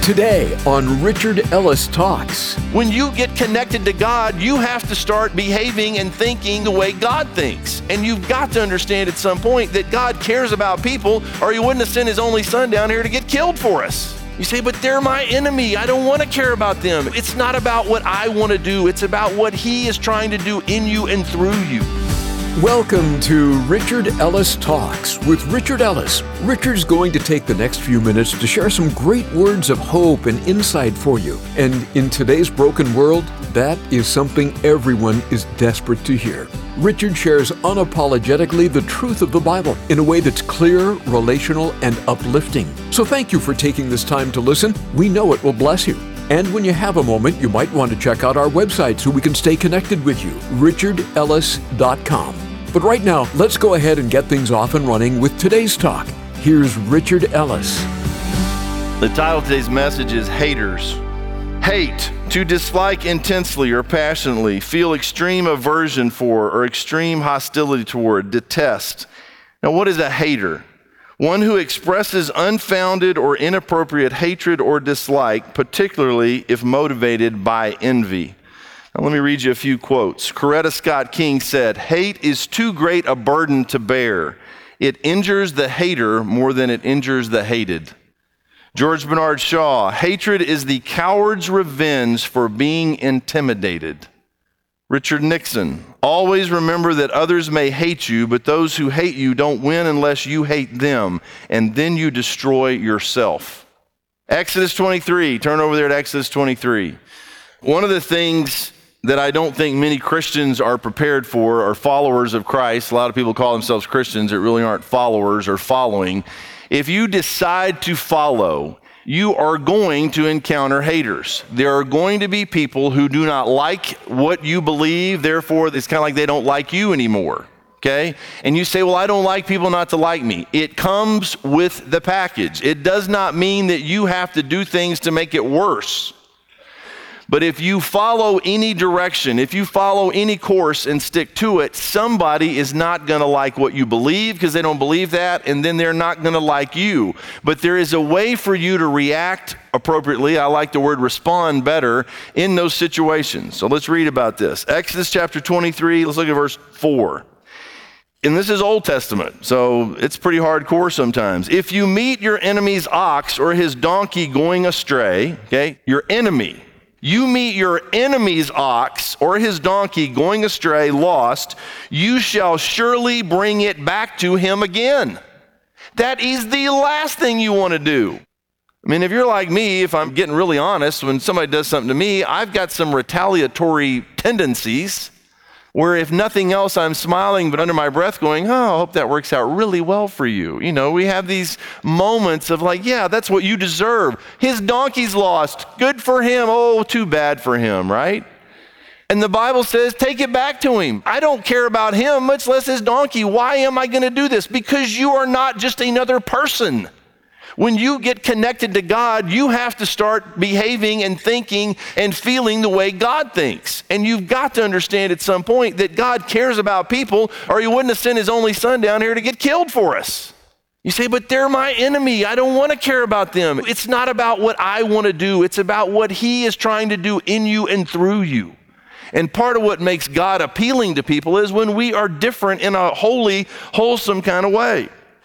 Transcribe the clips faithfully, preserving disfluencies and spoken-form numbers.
Today on Richard Ellis Talks. When you get connected to God, you have to start behaving and thinking the way God thinks. And you've got to understand at some point that God cares about people, or he wouldn't have sent his only son down here to get killed for us. You say, but they're my enemy. I don't want to care about them. It's not about what I want to do. It's about what he is trying to do in you and through you. Welcome to Richard Ellis Talks with Richard Ellis. Richard's going to take the next few minutes to share some great words of hope and insight for you. And in today's broken world, that is something everyone is desperate to hear. Richard shares unapologetically the truth of the Bible in a way that's clear, relational, and uplifting. So thank you for taking this time to listen. We know it will bless you. And when you have a moment, you might want to check out our website so we can stay connected with you, richard ellis dot com. But right now, let's go ahead and get things off and running with today's talk. Here's Richard Ellis. The title of today's message is Haters. Hate, to dislike intensely or passionately, feel extreme aversion for or extreme hostility toward, detest. Now, what is a hater? One who expresses unfounded or inappropriate hatred or dislike, particularly if motivated by envy. Now, let me read you a few quotes. Coretta Scott King said, "Hate is too great a burden to bear. It injures the hater more than it injures the hated." George Bernard Shaw, "Hatred is the coward's revenge for being intimidated." Richard Nixon, "Always remember that others may hate you, but those who hate you don't win unless you hate them, and then you destroy yourself." Exodus twenty-three, turn over there to Exodus twenty-three. One of the things that I don't think many Christians are prepared for are followers of Christ. A lot of people call themselves Christians that really aren't followers or following. If you decide to follow, you are going to encounter haters. There are going to be people who do not like what you believe, therefore it's kind of like they don't like you anymore, okay? And you say, well, I don't like people not to like me. It comes with the package. It does not mean that you have to do things to make it worse. But if you follow any direction, if you follow any course and stick to it, somebody is not going to like what you believe because they don't believe that, and then they're not going to like you. But there is a way for you to react appropriately. I like the word respond better in those situations. So let's read about this. Exodus chapter twenty-three, let's look at verse four. And this is Old Testament, so it's pretty hardcore sometimes. "If you meet your enemy's ox or his donkey going astray," okay, your enemy, you meet your enemy's ox or his donkey going astray, lost, you shall surely bring it back to him again. That is the last thing you want to do. I mean, if you're like me, if I'm getting really honest, when somebody does something to me, I've got some retaliatory tendencies where if nothing else, I'm smiling, but under my breath going, oh, I hope that works out really well for you. You know, we have these moments of like, yeah, that's what you deserve. His donkey's lost. Good for him. Oh, too bad for him, right? And the Bible says, take it back to him. I don't care about him, much less his donkey. Why am I going to do this? Because you are not just another person. When you get connected to God, you have to start behaving and thinking and feeling the way God thinks. And you've got to understand at some point that God cares about people, or he wouldn't have sent his only son down here to get killed for us. You say, but they're my enemy. I don't want to care about them. It's not about what I want to do. It's about what he is trying to do in you and through you. And part of what makes God appealing to people is when we are different in a holy, wholesome kind of way.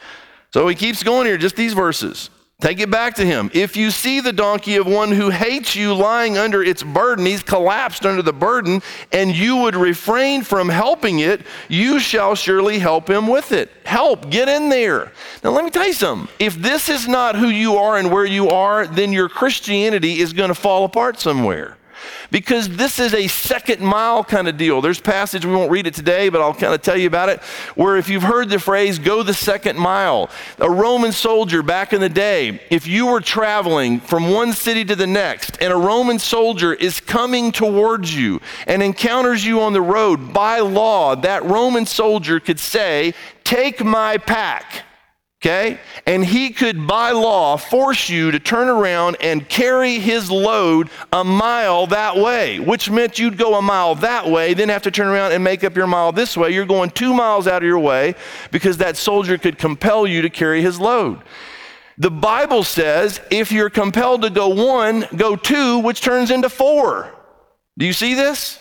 So he keeps going here, just these verses. Take it back to him. "If you see the donkey of one who hates you lying under its burden," he's collapsed under the burden, "and you would refrain from helping it, you shall surely help him with it." Help, get in there. Now let me tell you something. If this is not who you are and where you are, then your Christianity is going to fall apart somewhere. Because this is a second mile kind of deal. There's passage, we won't read it today, but I'll kind of tell you about it, where if you've heard the phrase, go the second mile. A Roman soldier back in the day, if you were traveling from one city to the next, and a Roman soldier is coming towards you and encounters you on the road, by law, that Roman soldier could say, "Take my pack." Okay? And he could, by law, force you to turn around and carry his load a mile that way, which meant you'd go a mile that way, then have to turn around and make up your mile this way. You're going two miles out of your way because that soldier could compel you to carry his load. The Bible says if you're compelled to go one, go two, which turns into four. Do you see this?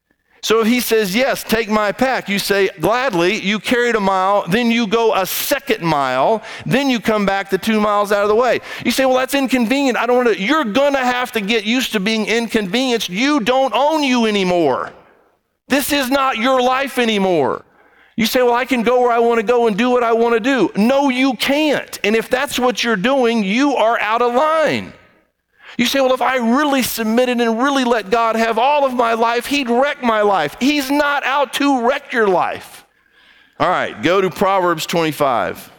So if he says, yes, take my pack, you say, gladly, you carried a mile, then you go a second mile, then you come back the two miles out of the way. You say, well, that's inconvenient. I don't want to. You're going to have to get used to being inconvenienced. You don't own you anymore. This is not your life anymore. You say, well, I can go where I want to go and do what I want to do. No, you can't. And if that's what you're doing, you are out of line. You say, well, if I really submitted and really let God have all of my life, he'd wreck my life. He's not out to wreck your life. All right, go to Proverbs twenty-five.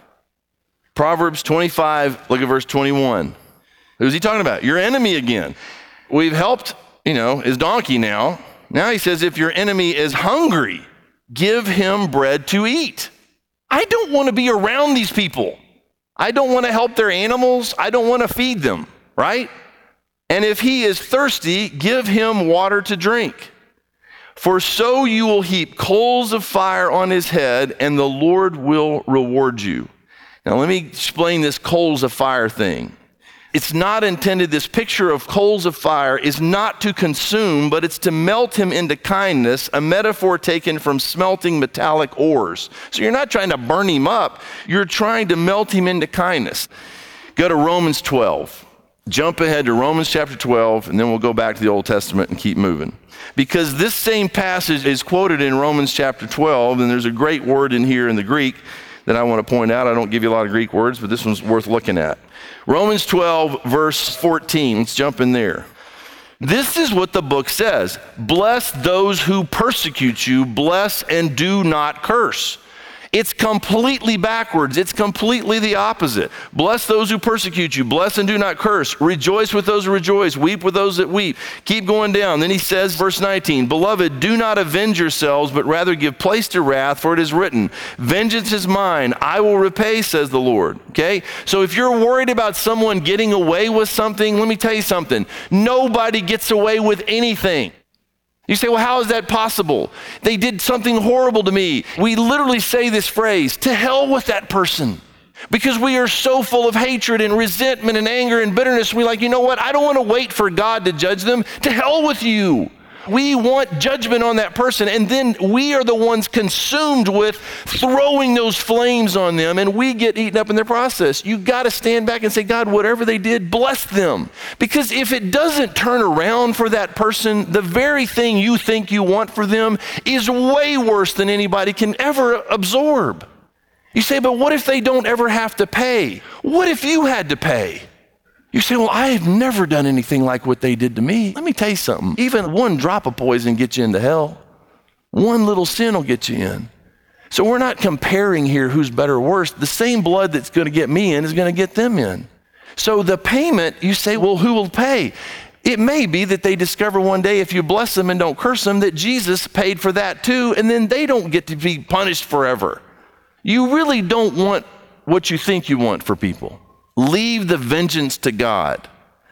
Proverbs twenty-five, look at verse twenty-one. Who's he talking about? Your enemy again. We've helped, you know, his donkey now. Now he says, if your enemy is hungry, give him bread to eat. I don't want to be around these people. I don't want to help their animals. I don't want to feed them, right? And if he is thirsty, give him water to drink. For so you will heap coals of fire on his head, and the Lord will reward you. Now let me explain this coals of fire thing. It's not intended, this picture of coals of fire is not to consume, but it's to melt him into kindness, a metaphor taken from smelting metallic ores. So you're not trying to burn him up, you're trying to melt him into kindness. Go to Romans twelve. Jump ahead to Romans chapter twelve, and then we'll go back to the Old Testament and keep moving. Because this same passage is quoted in Romans chapter twelve, and there's a great word in here in the Greek that I want to point out. I don't give you a lot of Greek words, but this one's worth looking at. Romans twelve, verse fourteen. Let's jump in there. This is what the book says. Bless those who persecute you. Bless and do not curse. It's completely backwards. It's completely the opposite. Bless those who persecute you. Bless and do not curse. Rejoice with those who rejoice. Weep with those that weep. Keep going down. Then he says, verse nineteen, Beloved, do not avenge yourselves, but rather give place to wrath, for it is written, Vengeance is mine. I will repay, says the Lord. Okay? So if you're worried about someone getting away with something, let me tell you something. Nobody gets away with anything. You say, well, how is that possible? They did something horrible to me. We literally say this phrase, to hell with that person. Because we are so full of hatred and resentment and anger and bitterness. We're like, you know what? I don't want to wait for God to judge them. To hell with you. We want judgment on that person, and then we are the ones consumed with throwing those flames on them, and we get eaten up in their process. You got to stand back and say, God, whatever they did, bless them. Because if it doesn't turn around for that person, the very thing you think you want for them is way worse than anybody can ever absorb. You say, but what if they don't ever have to pay? What if you had to pay? You say, well, I have never done anything like what they did to me. Let me tell you something. Even one drop of poison gets you into hell. One little sin will get you in. So we're not comparing here who's better or worse. The same blood that's going to get me in is going to get them in. So the payment, you say, well, who will pay? It may be that they discover one day if you bless them and don't curse them that Jesus paid for that too, and then they don't get to be punished forever. You really don't want what you think you want for people. Leave the vengeance to God.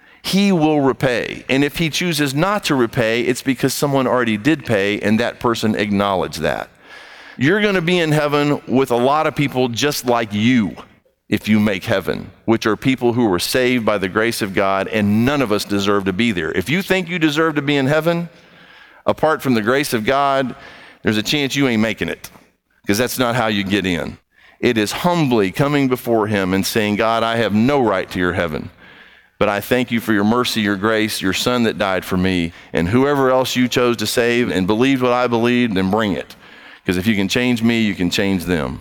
He will repay. And if he chooses not to repay, it's because someone already did pay and that person acknowledged that. You're going to be in heaven with a lot of people just like you if you make heaven, which are people who were saved by the grace of God, and none of us deserve to be there. If you think you deserve to be in heaven, apart from the grace of God, there's a chance you ain't making it, because that's not how you get in. It is humbly coming before him and saying, God, I have no right to your heaven, but I thank you for your mercy, your grace, your son that died for me, and whoever else you chose to save and believed what I believed, then bring it. Because if you can change me, you can change them.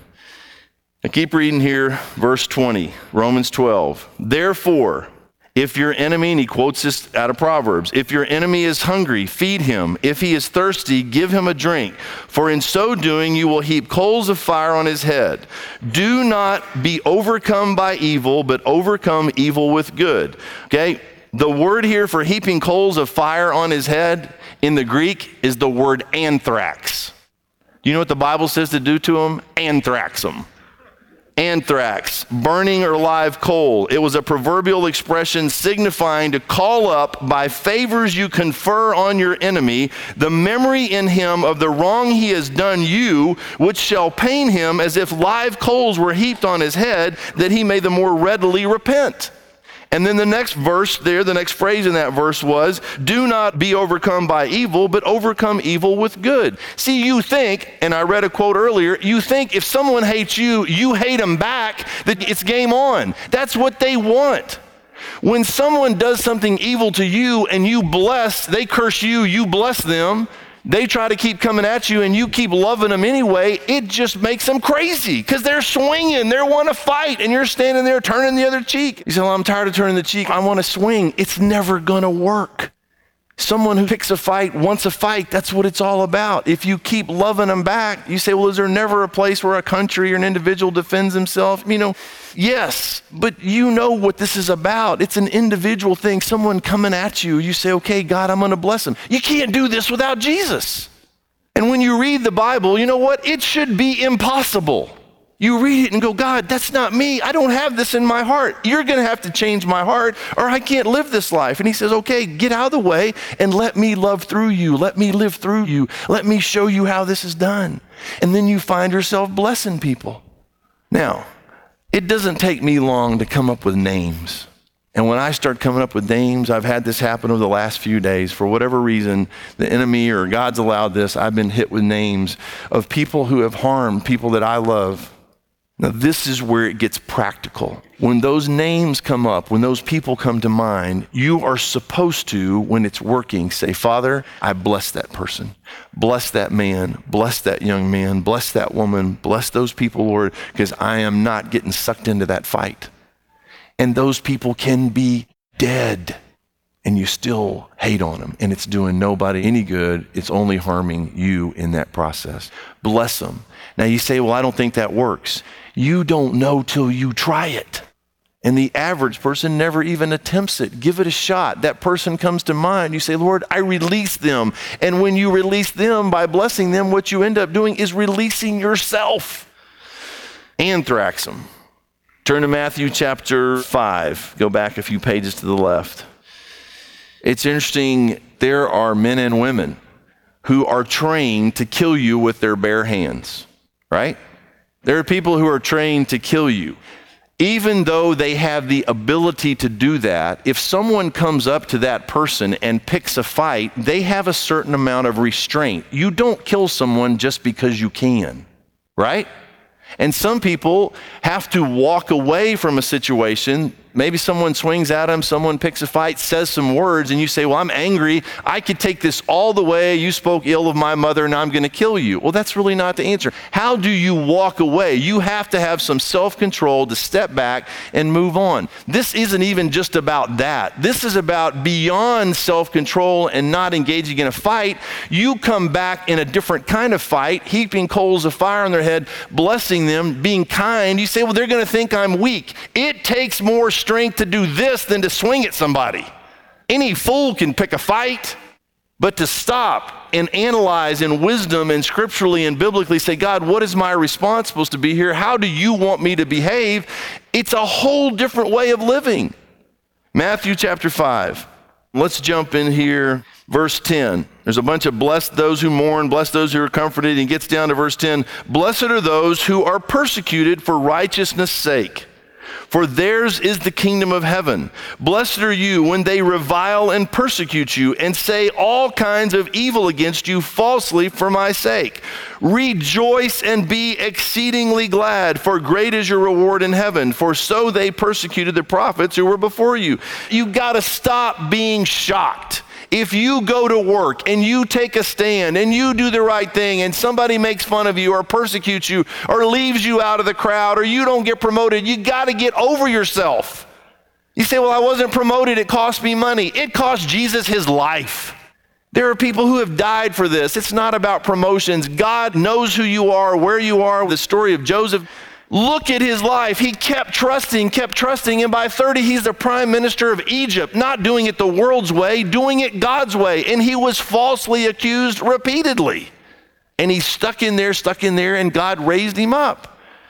Now keep reading here, verse twenty, Romans twelve. Therefore, if your enemy, and he quotes this out of Proverbs, if your enemy is hungry, feed him. If he is thirsty, give him a drink. For in so doing, you will heap coals of fire on his head. Do not be overcome by evil, but overcome evil with good. Okay? The word here for heaping coals of fire on his head in the Greek is the word anthrax. Do you know what the Bible says to do to him? Anthrax them. Anthrax, burning or live coal. It was a proverbial expression signifying to call up by favors you confer on your enemy the memory in him of the wrong he has done you, which shall pain him as if live coals were heaped on his head, that he may the more readily repent. And then the next verse there, the next phrase in that verse was, do not be overcome by evil, but overcome evil with good. See, you think, and I read a quote earlier, you think if someone hates you, you hate them back, that it's game on. That's what they want. When someone does something evil to you and you bless, they curse you, you bless them, they try to keep coming at you and you keep loving them anyway, it just makes them crazy because they're swinging, they want to fight, and you're standing there turning the other cheek. You say, well, I'm tired of turning the cheek, I want to swing. It's never going to work. Someone who picks a fight wants a fight. That's what it's all about. If you keep loving them back, you say, well, is there never a place where a country or an individual defends himself? You know, yes, but you know what this is about. It's an individual thing. Someone coming at you, you say, okay, God, I'm going to bless them. You can't do this without Jesus. And when you read the Bible, you know what? It should be impossible. You read it and go, God, that's not me. I don't have this in my heart. You're going to have to change my heart or I can't live this life. And he says, okay, get out of the way and let me love through you. Let me live through you. Let me show you how this is done. And then you find yourself blessing people. Now, it doesn't take me long to come up with names. And when I start coming up with names, I've had this happen over the last few days. For whatever reason, the enemy or God's allowed this, I've been hit with names of people who have harmed people that I love. Now, this is where it gets practical. When those names come up, when those people come to mind, you are supposed to, when it's working, say, Father, I bless that person. Bless that man. Bless that young man. Bless that woman. Bless those people, Lord, because I am not getting sucked into that fight. And those people can be dead, and you still hate on them, and it's doing nobody any good. It's only harming you in that process. Bless them. Now, you say, well, I don't think that works. You don't know till you try it. And the average person never even attempts it. Give it a shot. That person comes to mind. You say, Lord, I release them. And when you release them by blessing them, what you end up doing is releasing yourself. Anthrax them. Turn to Matthew chapter five. Go back a few pages to the left. It's interesting. There are men and women who are trained to kill you with their bare hands, right? There are people who are trained to kill you. Even though they have the ability to do that, if someone comes up to that person and picks a fight, they have a certain amount of restraint. You don't kill someone just because you can, right? And some people have to walk away from a situation. Maybe someone swings at them, someone picks a fight, says some words, and you say, well, I'm angry. I could take this all the way. You spoke ill of my mother, and I'm going to kill you. Well, that's really not the answer. How do you walk away? You have to have some self-control to step back and move on. This isn't even just about that. This is about beyond self-control and not engaging in a fight. You come back in a different kind of fight, heaping coals of fire on their head, blessing them, being kind. You say, well, they're going to think I'm weak. It takes more strength to do this than to swing at somebody. Any fool can pick a fight, but to stop and analyze in wisdom and scripturally and biblically say, God, what is my response supposed to be here? How do you want me to behave? It's a whole different way of living. Matthew chapter five. Let's jump in here. Verse ten. There's a bunch of bless those who mourn, bless those who are comforted. And he gets down to verse ten. Blessed are those who are persecuted for righteousness' sake, for theirs is the kingdom of heaven. Blessed are you when they revile and persecute you and say all kinds of evil against you falsely for my sake. Rejoice and be exceedingly glad, for great is your reward in heaven. For so they persecuted the prophets who were before you. You got to stop being shocked. If you go to work and you take a stand and you do the right thing and somebody makes fun of you or persecutes you or leaves you out of the crowd or you don't get promoted, you got to get over yourself. You say, well, I wasn't promoted. It cost me money. It cost Jesus his life. There are people who have died for this. It's not about promotions. God knows who you are, where you are. The story of Joseph. Look at his life. He kept trusting, kept trusting, and by thirty, he's the prime minister of Egypt, not doing it the world's way, doing it God's way, and he was falsely accused repeatedly. And he's stuck in there, stuck in there, and God raised him up.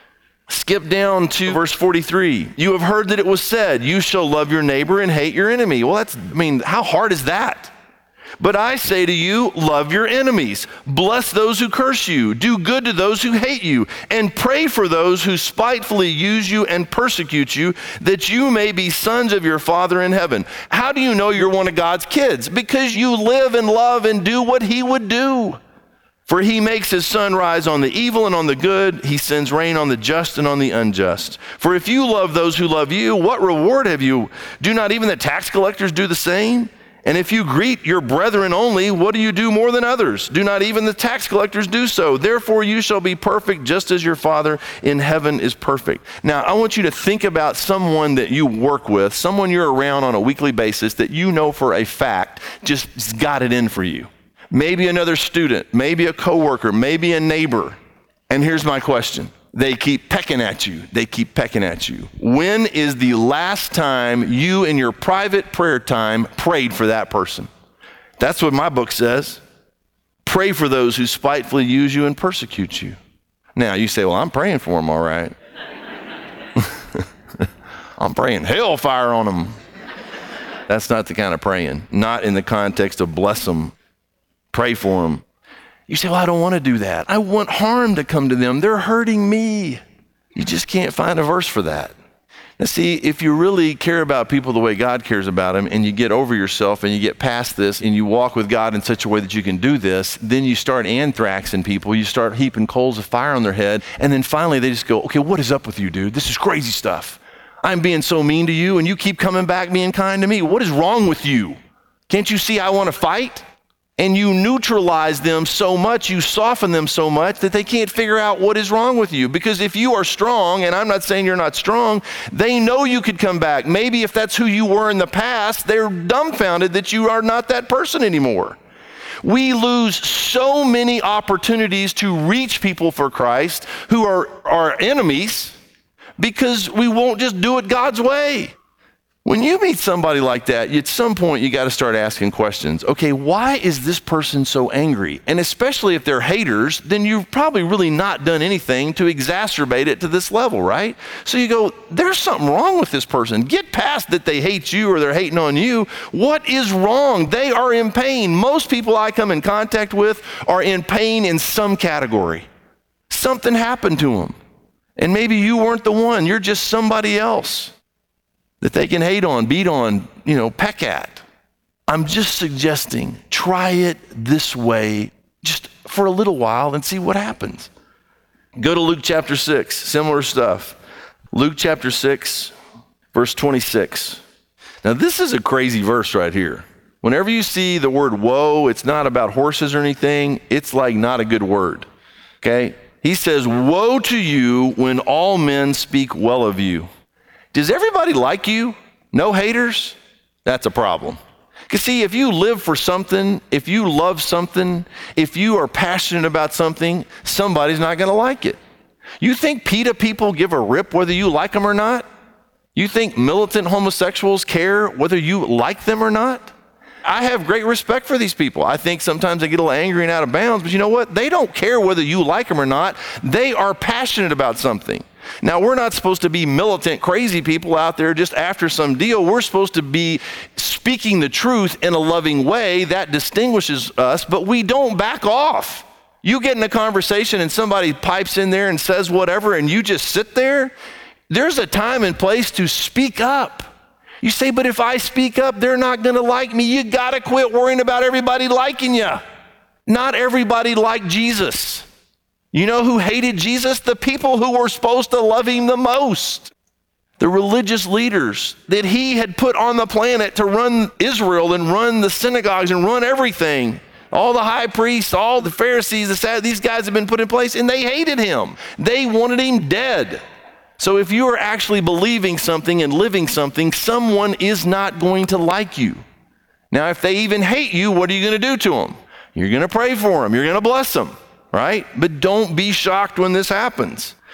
Skip down to verse forty-three. You have heard that it was said, you shall love your neighbor and hate your enemy. Well, that's, I mean, how hard is that? But I say to you, love your enemies, bless those who curse you, do good to those who hate you, and pray for those who spitefully use you and persecute you, that you may be sons of your Father in heaven. How do you know you're one of God's kids? Because you live and love and do what he would do. For he makes his sun rise on the evil and on the good. He sends rain on the just and on the unjust. For if you love those who love you, what reward have you? Do not even the tax collectors do the same? And if you greet your brethren only, what do you do more than others? Do not even the tax collectors do so? Therefore you shall be perfect just as your Father in heaven is perfect. Now I want you to think about someone that you work with, someone you're around on a weekly basis that you know for a fact just got it in for you. Maybe another student, maybe a coworker, maybe a neighbor. And here's my question. They keep pecking at you. They keep pecking at you. When is the last time you in your private prayer time prayed for that person? That's what my book says. Pray for those who spitefully use you and persecute you. Now you say, well, I'm praying for them, all right. I'm praying hellfire on them. That's not the kind of praying. Not in the context of bless them, pray for them. You say, well, I don't want to do that. I want harm to come to them. They're hurting me. You just can't find a verse for that. Now see, if you really care about people the way God cares about them, and you get over yourself and you get past this and you walk with God in such a way that you can do this, then you start anthraxing people. You start heaping coals of fire on their head. And then finally they just go, okay, what is up with you, dude? This is crazy stuff. I'm being so mean to you and you keep coming back being kind to me. What is wrong with you? Can't you see I want to fight? And you neutralize them so much, you soften them so much that they can't figure out what is wrong with you. Because if you are strong, and I'm not saying you're not strong, they know you could come back. Maybe if that's who you were in the past, they're dumbfounded that you are not that person anymore. We lose so many opportunities to reach people for Christ who are our enemies because we won't just do it God's way. When you meet somebody like that, at some point you got to start asking questions. Okay, why is this person so angry? And especially if they're haters, then you've probably really not done anything to exacerbate it to this level, right? So you go, there's something wrong with this person. Get past that they hate you or they're hating on you. What is wrong? They are in pain. Most people I come in contact with are in pain in some category. Something happened to them. And maybe you weren't the one. You're just somebody else that they can hate on, beat on, you know, peck at. I'm just suggesting, try it this way just for a little while and see what happens. Go to Luke chapter six, similar stuff. Luke chapter six, verse twenty-six. Now this is a crazy verse right here. Whenever you see the word woe, it's not about horses or anything. It's like not a good word, okay? He says, woe to you when all men speak well of you. Does everybody like you? No haters? That's a problem. Because see, if you live for something, if you love something, if you are passionate about something, somebody's not going to like it. You think PETA people give a rip whether you like them or not? You think militant homosexuals care whether you like them or not? I have great respect for these people. I think sometimes they get a little angry and out of bounds, but you know what? They don't care whether you like them or not. They are passionate about something. Now, we're not supposed to be militant, crazy people out there just after some deal. We're supposed to be speaking the truth in a loving way that distinguishes us, but we don't back off. You get in a conversation and somebody pipes in there and says whatever, and you just sit there. There's a time and place to speak up. You say, but if I speak up, they're not going to like me. You got to quit worrying about everybody liking you. Not everybody liked Jesus. You know who hated Jesus? The people who were supposed to love him the most. The religious leaders that he had put on the planet to run Israel and run the synagogues and run everything. All the high priests, all the Pharisees, the Sad, these guys have been put in place and they hated him. They wanted him dead. So if you are actually believing something and living something, someone is not going to like you. Now, if they even hate you, what are you going to do to them? You're going to pray for them. You're going to bless them. Right? But don't be shocked when this happens.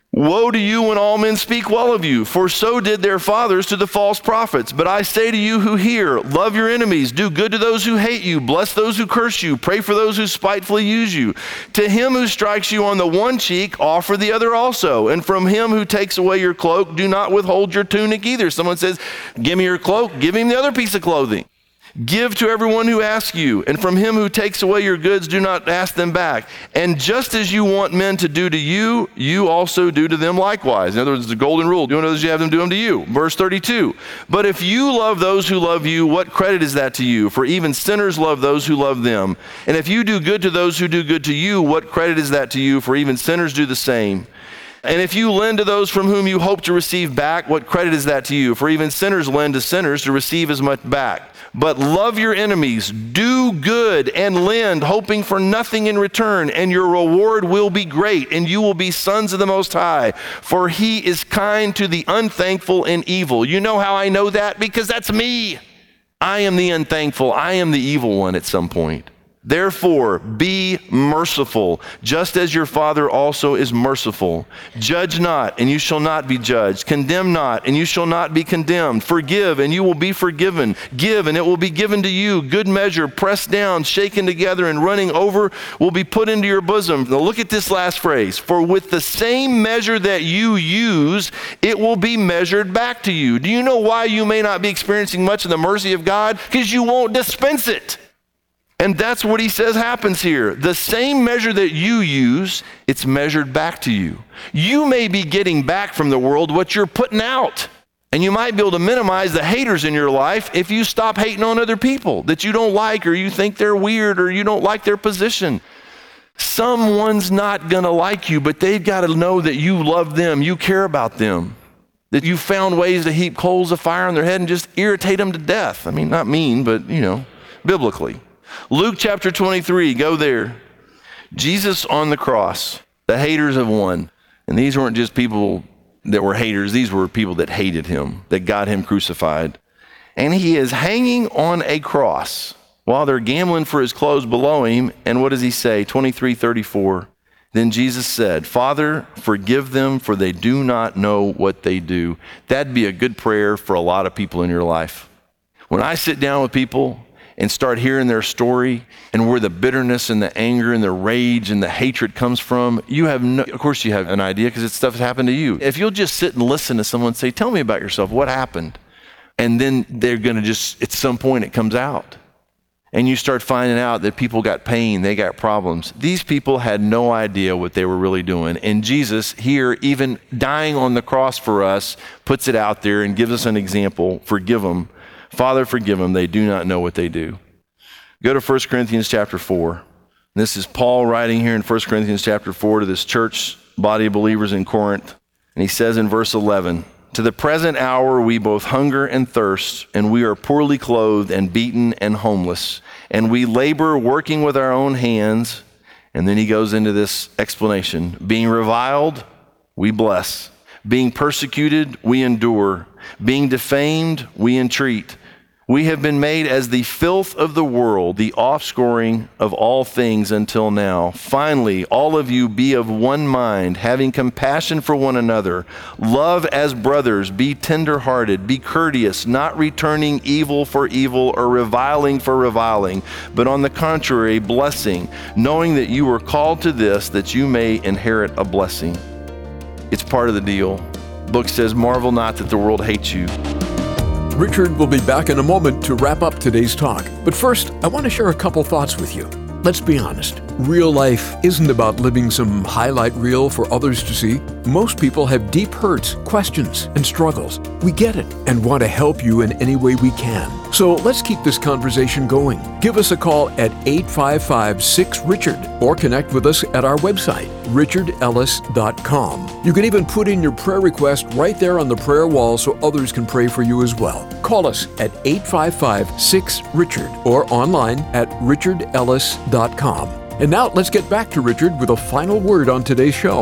Woe to you when all men speak well of you, for so did their fathers to the false prophets. But I say to you who hear, love your enemies, do good to those who hate you, bless those who curse you, pray for those who spitefully use you. To him who strikes you on the one cheek, offer the other also. And from him who takes away your cloak, do not withhold your tunic either. Someone says, give me your cloak, give him the other piece of clothing. Give to everyone who asks you, and from him who takes away your goods, do not ask them back. And just as you want men to do to you, you also do to them likewise. In other words, the golden rule, do unto others, you have them do them to you. Verse thirty-two, but if you love those who love you, what credit is that to you? For even sinners love those who love them. And if you do good to those who do good to you, what credit is that to you? For even sinners do the same. And if you lend to those from whom you hope to receive back, what credit is that to you? For even sinners lend to sinners to receive as much back. But love your enemies, do good and lend, hoping for nothing in return, and your reward will be great, and you will be sons of the Most High, for he is kind to the unthankful and evil. You know how I know that? Because that's me. I am the unthankful. I am the evil one at some point. Therefore, be merciful, just as your Father also is merciful. Judge not, and you shall not be judged. Condemn not, and you shall not be condemned. Forgive, and you will be forgiven. Give, and it will be given to you. Good measure, pressed down, shaken together, and running over will be put into your bosom. Now look at this last phrase. For with the same measure that you use, it will be measured back to you. Do you know why you may not be experiencing much of the mercy of God? Because you won't dispense it. And that's what he says happens here. The same measure that you use, it's measured back to you. You may be getting back from the world what you're putting out. And you might be able to minimize the haters in your life if you stop hating on other people that you don't like, or you think they're weird, or you don't like their position. Someone's not gonna like you, but they've got to know that you love them, you care about them, that you found ways to heap coals of fire on their head and just irritate them to death. I mean, not mean, but you know, biblically. Luke chapter twenty-three, go there. Jesus on the cross, the haters have won. And these weren't just people that were haters, these were people that hated him, that got him crucified. And he is hanging on a cross while they're gambling for his clothes below him. And what does he say? twenty-three thirty-four. Then Jesus said, Father, forgive them, for they do not know what they do. That'd be a good prayer for a lot of people in your life. When I sit down with people and start hearing their story and where the bitterness and the anger and the rage and the hatred comes from, you have no, of course you have an idea because it's stuff that's happened to you. If you'll just sit and listen to someone say, tell me about yourself, what happened? And then they're gonna just, at some point it comes out. And you start finding out that people got pain, they got problems. These people had no idea what they were really doing. And Jesus here, even dying on the cross for us, puts it out there and gives us an example. Forgive them. Father, forgive them. They do not know what they do. Go to First Corinthians chapter four. This is Paul writing here in First Corinthians chapter four to this church body of believers in Corinth. And he says in verse eleven, to the present hour we both hunger and thirst, and we are poorly clothed and beaten and homeless. And we labor working with our own hands. And then he goes into this explanation. Being reviled, we bless. Being persecuted, we endure. Being defamed, we entreat. We have been made as the filth of the world, the offscouring of all things until now. Finally, all of you be of one mind, having compassion for one another. Love as brothers, be tender-hearted, be courteous, not returning evil for evil or reviling for reviling, but on the contrary, blessing, knowing that you were called to this, that you may inherit a blessing. It's part of the deal. The book says, marvel not that the world hates you. Richard will be back in a moment to wrap up today's talk. But first, I want to share a couple thoughts with you. Let's be honest. Real life isn't about living some highlight reel for others to see. Most people have deep hurts, questions, and struggles. We get it and want to help you in any way we can. So let's keep this conversation going. Give us a call at eight five five, six, Richard or connect with us at our website, richard ellis dot com. You can even put in your prayer request right there on the prayer wall so others can pray for you as well. Call us at eight five five, six, Richard or online at richard ellis dot com. And now let's get back to Richard with a final word on today's show.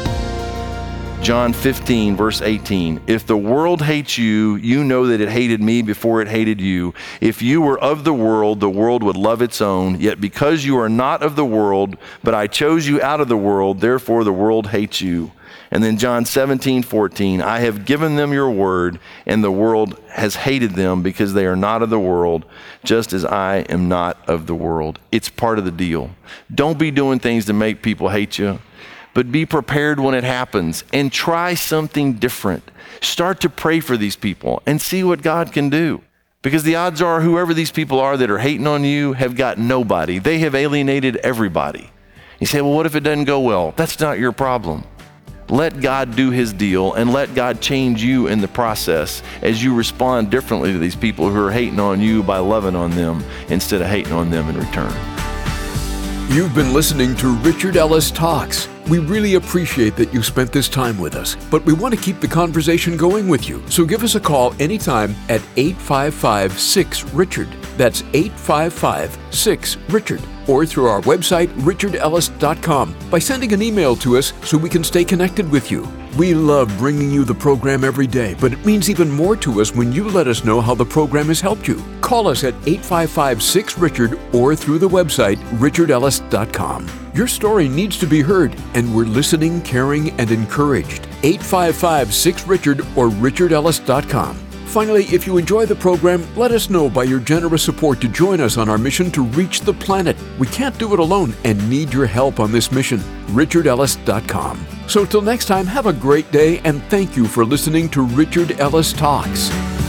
John fifteen, verse eighteen. If the world hates you, you know that it hated me before it hated you. If you were of the world, the world would love its own. Yet because you are not of the world, but I chose you out of the world, therefore the world hates you. And then John seventeen fourteen, I have given them your word, and the world has hated them because they are not of the world, just as I am not of the world. It's part of the deal. Don't be doing things to make people hate you, but be prepared when it happens and try something different. Start to pray for these people and see what God can do. Because the odds are whoever these people are that are hating on you have got nobody. They have alienated everybody. You say, well, what if it doesn't go well? That's not your problem. Let God do his deal and let God change you in the process as you respond differently to these people who are hating on you by loving on them instead of hating on them in return. You've been listening to Richard Ellis Talks. We really appreciate that you spent this time with us, but we want to keep the conversation going with you. So give us a call anytime at eight five five, six, Richard. That's eight five five, six, Richard. Or through our website, richard ellis dot com, by sending an email to us so we can stay connected with you. We love bringing you the program every day, but it means even more to us when you let us know how the program has helped you. Call us at eight five five, six, Richard or through the website, richard ellis dot com. Your story needs to be heard, and we're listening, caring, and encouraged. eight five five, six, Richard or richard ellis dot com. Finally, if you enjoy the program, let us know by your generous support to join us on our mission to reach the planet. We can't do it alone and need your help on this mission. richard ellis dot com. So till next time, have a great day, and thank you for listening to Richard Ellis Talks.